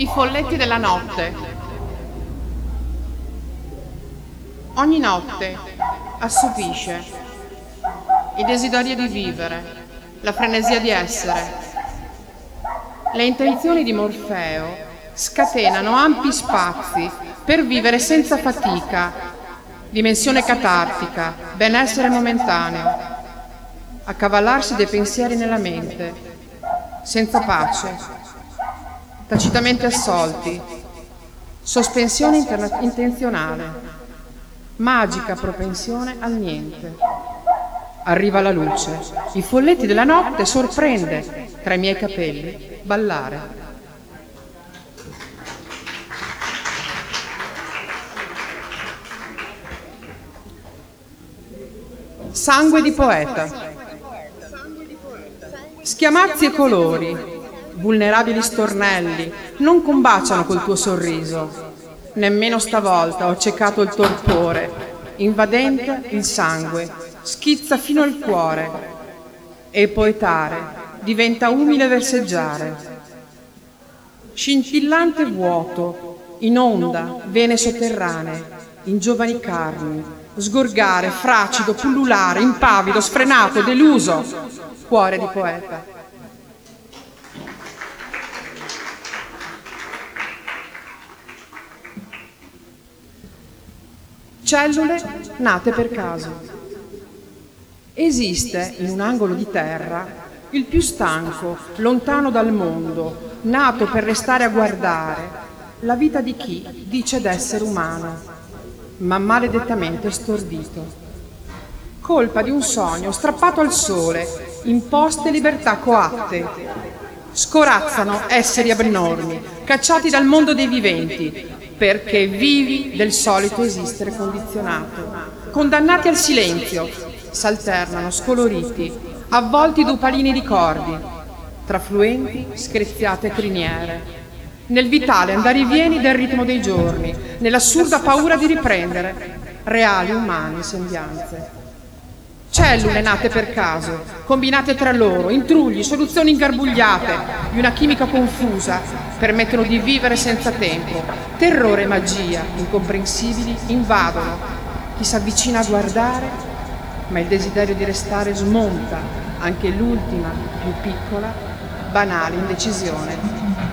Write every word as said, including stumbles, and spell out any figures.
I folletti della notte. Ogni notte assopisce il desiderio di vivere, la frenesia di essere. Le intenzioni di Morfeo scatenano ampi spazi per vivere senza fatica, dimensione catartica, benessere momentaneo, accavallarsi dei pensieri nella mente, senza pace, tacitamente assolti, sospensione interna- intenzionale, magica propensione al niente. Arriva la luce, i folletti della notte sorprende, tra i miei capelli, ballare. Sangue di poeta. Schiamazzi e colori, vulnerabili stornelli, non combaciano col tuo sorriso. Nemmeno stavolta ho ciecato il torpore, invadente il sangue, schizza fino al cuore. E poetare diventa umile verseggiare. Scintillante vuoto, in onda, vene sotterranee, in giovani carni, sgorgare, fracido, pullulare, impavido, sfrenato, deluso, cuore di poeta. Cellule nate per caso. Esiste in un angolo di terra il più stanco, lontano dal mondo, nato per restare a guardare la vita di chi dice d'essere umano, ma maledettamente stordito. Colpa di un sogno strappato al sole, imposte libertà coatte. Scorazzano esseri abnormi, cacciati dal mondo dei viventi, perché vivi del solito esistere condizionato. Condannati al silenzio, s'alternano scoloriti, avvolti d'opalini ricordi, tra fluenti, screziate criniere, nel vitale andarivieni del ritmo dei giorni, nell'assurda paura di riprendere reali umane sembianze. Cellule nate per caso, combinate tra loro, intrugli, soluzioni ingarbugliate di una chimica confusa, permettono di vivere senza tempo. Terrore e magia, incomprensibili, invadono chi s'avvicina a guardare, ma il desiderio di restare smonta anche l'ultima, più piccola, banale indecisione.